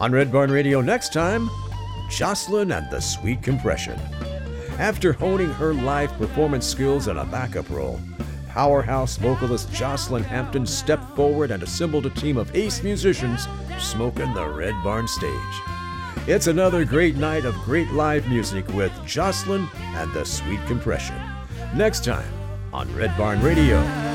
On Red Barn Radio next time, Jocelyn and the Sweet Compression. After honing her live performance skills in a backup role, powerhouse vocalist Jocelyn Hampton stepped forward and assembled a team of ace musicians smoking the Red Barn stage. It's another great night of great live music with Jocelyn and the Sweet Compression. Next time on Red Barn Radio.